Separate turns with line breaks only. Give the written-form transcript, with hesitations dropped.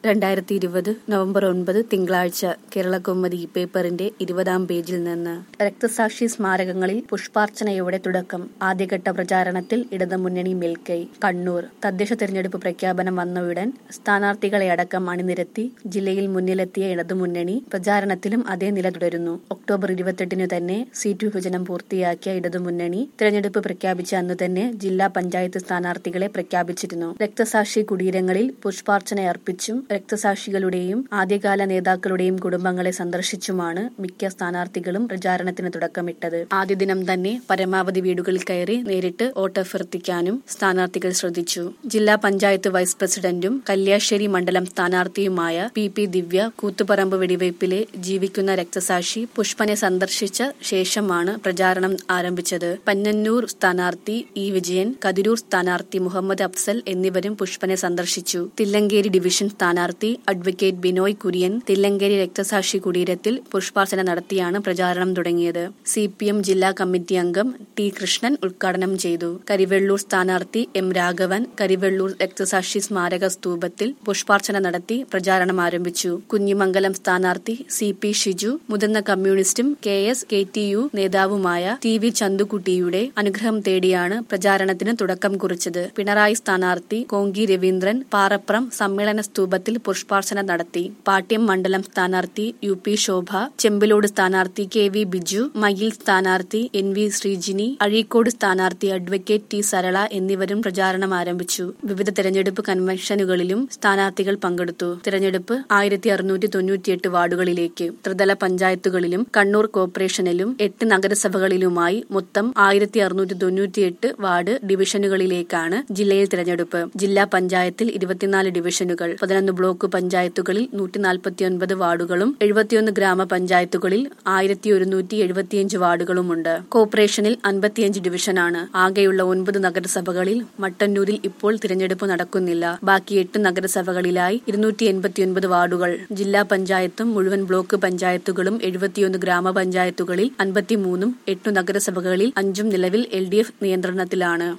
2020 November 9 തിങ്കളാഴ്ച കേരളകൗമുദി പേപ്പറിന്റെ 20-ാം പേജിൽ നിന്ന് രക്തസാക്ഷി സ്മാരകങ്ങളിൽ പുഷ്പാർച്ചനയോടെ തുടക്കം. ആദ്യഘട്ട പ്രചാരണത്തിൽ ഇടതുമുന്നണി മേൽക്കൈ. കണ്ണൂർ തദ്ദേശ തെരഞ്ഞെടുപ്പ് പ്രഖ്യാപനം വന്നയുടൻ സ്ഥാനാർത്ഥികളെ അടക്കം അണിനിരത്തി ജില്ലയിൽ മുന്നിലെത്തിയ ഇടതുമുന്നണി പ്രചാരണത്തിലും അതേ നില തുടരുന്നു. ഒക്ടോബർ 28 തന്നെ സീറ്റ് വിഭജനം പൂർത്തിയാക്കിയ ഇടതുമുന്നണി തെരഞ്ഞെടുപ്പ് പ്രഖ്യാപിച്ച അന്നു തന്നെ ജില്ലാ പഞ്ചായത്ത് സ്ഥാനാർത്ഥികളെ പ്രഖ്യാപിച്ചിരുന്നു. രക്തസാക്ഷി കുടീരങ്ങളിൽ പുഷ്പാർച്ചന അർപ്പിച്ചും രക്തസാക്ഷികളുടെയും ആദ്യകാല നേതാക്കളുടെയും കുടുംബങ്ങളെ സന്ദർശിച്ചുമാണ് മിക്ക സ്ഥാനാർത്ഥികളും പ്രചാരണത്തിന് തുടക്കമിട്ടത്. ആദ്യ ദിനം തന്നെ പരമാവധി വീടുകളിൽ കയറി നേരിട്ട് വോട്ടഭ്യർത്ഥിക്കാനും സ്ഥാനാർത്ഥികൾ ശ്രദ്ധിച്ചു. ജില്ലാ പഞ്ചായത്ത് വൈസ് പ്രസിഡന്റും കല്യാശ്ശേരി മണ്ഡലം സ്ഥാനാർത്ഥിയുമായ പി ദിവ്യ കൂത്തുപറമ്പ് വെടിവയ്പിലെ ജീവിക്കുന്ന രക്തസാക്ഷി പുഷ്പനെ സന്ദർശിച്ച ശേഷമാണ് പ്രചാരണം ആരംഭിച്ചത്. പന്നന്നൂർ സ്ഥാനാർത്ഥി ഇ വിജയൻ, കതിരൂർ സ്ഥാനാർത്ഥി മുഹമ്മദ് അഫ്സൽ എന്നിവരും പുഷ്പനെ സന്ദർശിച്ചു. തില്ലങ്കേരി ഡിവിഷൻ സ്ഥാനാർത്ഥി അഡ്വക്കേറ്റ് ബിനോയ് കുര്യൻ തില്ലങ്കേരി രക്തസാക്ഷി കുടീരത്തിൽ പുഷ്പാർച്ചന നടത്തിയാണ് പ്രചാരണം തുടങ്ങിയത്. CPM ജില്ലാ കമ്മിറ്റി അംഗം ടി കൃഷ്ണൻ ഉദ്ഘാടനം ചെയ്തു. കരിവെള്ളൂർ സ്ഥാനാർത്ഥി എം രാഘവൻ കരിവെള്ളൂർ രക്തസാക്ഷി സ്മാരക സ്തൂപത്തിൽ പുഷ്പാർച്ചന നടത്തി പ്രചാരണം ആരംഭിച്ചു. കുഞ്ഞിമംഗലം സ്ഥാനാർത്ഥി CP ഷിജു മുതിർന്ന കമ്മ്യൂണിസ്റ്റും KSKTU നേതാവുമായ TV ചന്തുകുട്ടിയുടെ അനുഗ്രഹം തേടിയാണ് പ്രചാരണത്തിന് തുടക്കം കുറിച്ചത്. പിണറായി സ്ഥാനാർത്ഥി കോങ്കി രവീന്ദ്രൻ പാറപ്രം സമ്മേളന സ്തൂപത്തിൽ പുഷ്പാർച്ചന നടത്തി. പാട്യം മണ്ഡലം സ്ഥാനാർത്ഥി UP ശോഭ, ചെമ്പിലോട് സ്ഥാനാർത്ഥി KV ബിജു, മയിൽ സ്ഥാനാർത്ഥി NV ശ്രീജിനി, അഴീക്കോട് സ്ഥാനാർത്ഥി അഡ്വക്കേറ്റ് T സരള എന്നിവരും പ്രചാരണം ആരംഭിച്ചു. വിവിധ തെരഞ്ഞെടുപ്പ് കൺവെൻഷനുകളിലും സ്ഥാനാർത്ഥികൾ പങ്കെടുത്തു. തെരഞ്ഞെടുപ്പ് 1698 വാർഡുകളിലേക്ക്. ത്രിതല പഞ്ചായത്തുകളിലും കണ്ണൂർ കോർപ്പറേഷനിലും 8 നഗരസഭകളിലുമായി മൊത്തം 1698 വാർഡ് ഡിവിഷനുകളിലേക്കാണ് ജില്ലയിൽ തെരഞ്ഞെടുപ്പ്. ജില്ലാ പഞ്ചായത്തിൽ 24 ഡിവിഷനുകൾ, 11 ബ്ലോക്ക് പഞ്ചായത്തുകളിൽ 149 വാർഡുകളും 71 ഗ്രാമപഞ്ചായത്തുകളിൽ 1175 വാർഡുകളുമുണ്ട്. കോർപ്പറേഷനിൽ 55 ഡിവിഷനാണ്. ആകെയുള്ള 9 നഗരസഭകളിൽ മട്ടന്നൂരിൽ ഇപ്പോൾ തിരഞ്ഞെടുപ്പ് നടക്കുന്നില്ല. ബാക്കി 8 നഗരസഭകളിലായി 289 വാർഡുകൾ. ജില്ലാ പഞ്ചായത്തും മുഴുവൻ ബ്ലോക്ക് പഞ്ചായത്തുകളും 71 ഗ്രാമപഞ്ചായത്തുകളിൽ 53ഉം 8 നഗരസഭകളിൽ 5ഉം നിലവിൽ LDF നിയന്ത്രണത്തിലാണ്.